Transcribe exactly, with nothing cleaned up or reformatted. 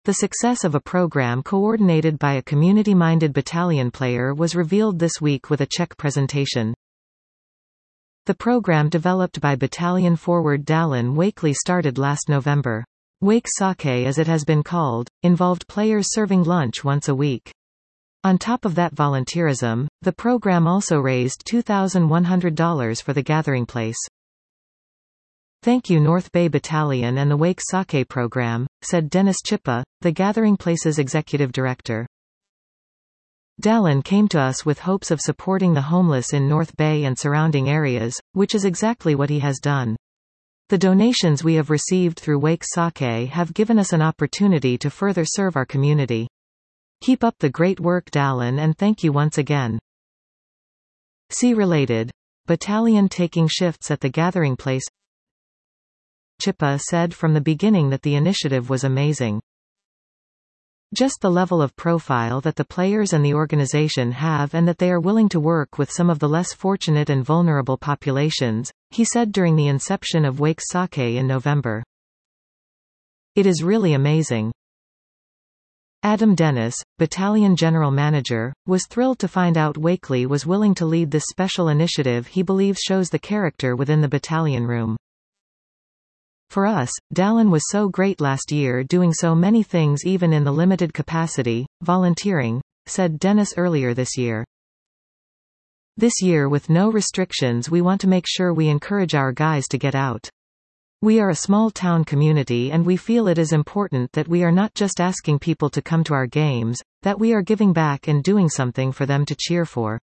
The success of a program coordinated by a community-minded battalion player was revealed this week with a Czech presentation. The program developed by battalion forward Dallin Wakely started last November. Wake Sake, as it has been called, involved players serving lunch once a week. On top of that volunteerism, the program also raised two thousand one hundred dollars for the gathering place. "Thank you North Bay Battalion and the Wake Sake program," said Dennis Chippa, the Gathering Place's executive director. "Dallin came to us with hopes of supporting the homeless in North Bay and surrounding areas, which is exactly what he has done. The donations we have received through Wake Sake have given us an opportunity to further serve our community. Keep up the great work Dallin, and thank you once again." See related. Battalion taking shifts at the Gathering Place. Chippa said from the beginning that the initiative was amazing. "Just the level of profile that the players and the organization have, and that they are willing to work with some of the less fortunate and vulnerable populations," he said during the inception of Wake Sake in November. "It is really amazing." Adam Dennis, Battalion General Manager, was thrilled to find out Wakely was willing to lead this special initiative he believes shows the character within the battalion room. "For us, Dallin was so great last year doing so many things even in the limited capacity, volunteering," said Dennis earlier this year. "This year with no restrictions we want to make sure we encourage our guys to get out. We are a small town community and we feel it is important that we are not just asking people to come to our games, that we are giving back and doing something for them to cheer for."